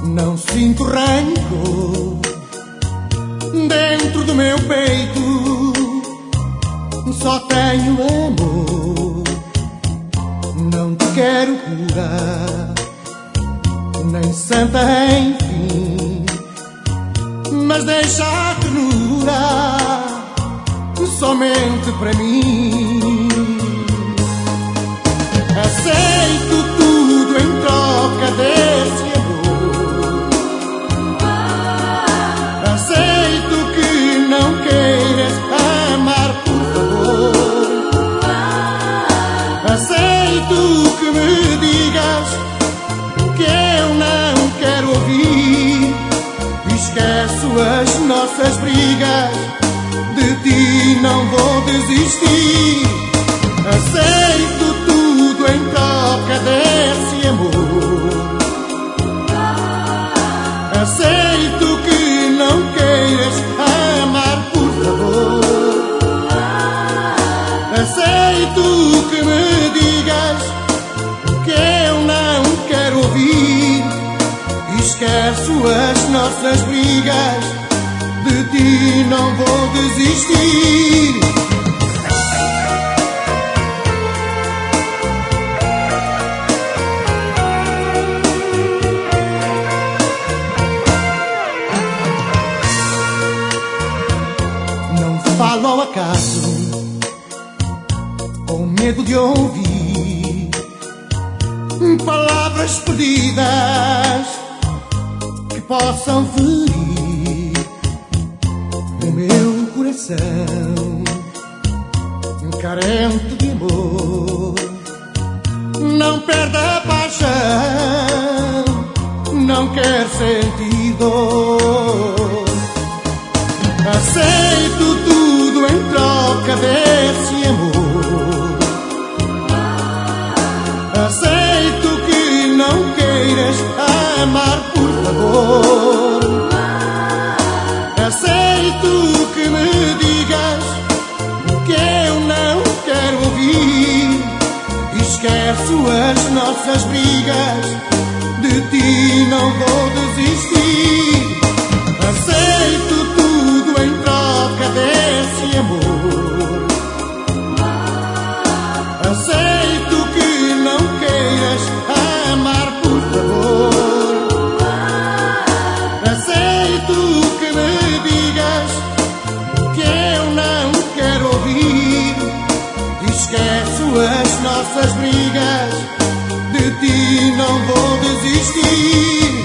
Não sinto rancor dentro do meu peito, só tenho amor. Não te quero curar, nem santa enfim, mas deixa a ternura somente para mim. Aceito tudo em troca desse amor. Aceito que não queiras amar, por favor. Aceito que me digas que eu não quero ouvir. Esqueço as nossas brigas, de ti não vou desistir. Aceito tudo em troca desse amor. Aceito que não queiras amar, por favor. Aceito que me digas que eu não quero ouvir. Esqueço as nossas brigas, de ti não vou desistir. Não falo ao acaso, com medo de ouvir palavras perdidas que possam ferir o meu coração carente de amor. Não perde a paixão, não quer sentir dor. Aceito tudo em troca desse amor. Aceito que não queiras amar, por favor. Aceito que me digas que eu não quero ouvir. Esqueço as nossas brigas, de ti não vou desistir. Aceito tudo em troca desse amor. Aceito que não queiras amar, por favor. Aceito que me digas que eu não quero ouvir. Esqueço as nossas brigas, de ti não vou desistir.